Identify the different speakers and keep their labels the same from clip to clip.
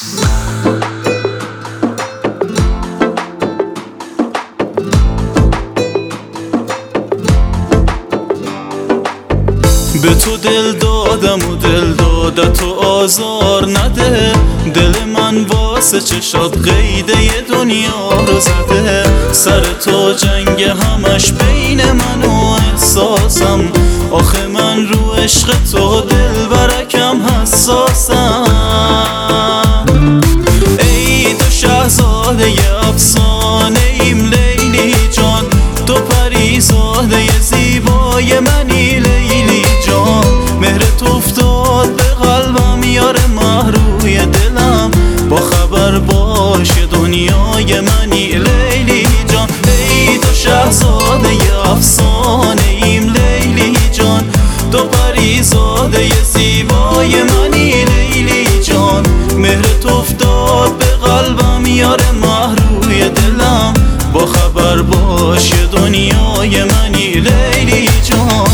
Speaker 1: به تو دل دادم و دل دادتو آزار نده. دل من واسه چشات قیده دنیا رو زده. سر تو جنگ همش بین من و احساسم. آخه من رو عشق تو دل برکم حساسم. ای تو شهزاده افسانه ایم لیلی جان، تو پریزاده زیبای منی لیلی جان. مهرت افتاد به قلبم یار محروی دلم، با خبر باش دنیای منی لیلی جان. ای تو شهزاده افسانه ایم لیلی جان، تو پریزاده زیبای منی لیلی جان. مهرت افتاد به قلبم یار محروی دلم، با خبر باش دنیای منی لیلی جان.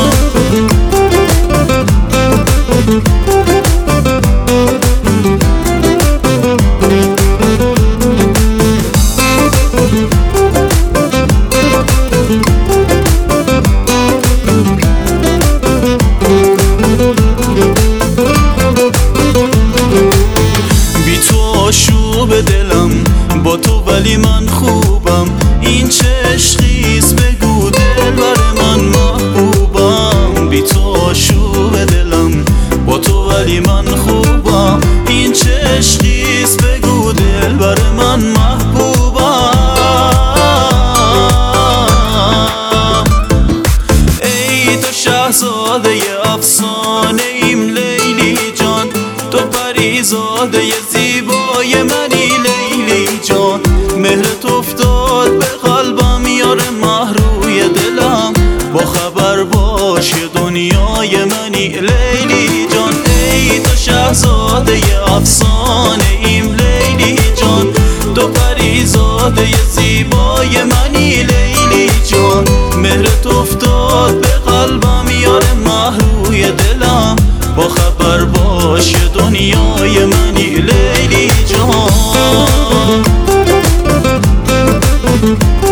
Speaker 1: بی تو آشوب دلم، با تو ولی من خوبم. این چه عشقیست بگو دلبر من محبوبم. بی تو آشوب دلم، با تو ولی من خوبم. این چه عشقیست بگو دلبر من محبوبم. ای تو شهزاده افسانه ایم لیلی جان، تو پریزاده زیبای منی لیلی جان. مهرت افتاد به قلبم یار محروی دلم، با خبر باش دنیای منی لیلی جان. ای تو شهزاده افسانه ایم لیلی جان، تو پریزاده زیبای منی لیلی جان. مهرت افتاد به قلبم یار محروی دلم، با خبر باش دنیای منی لیلی جان.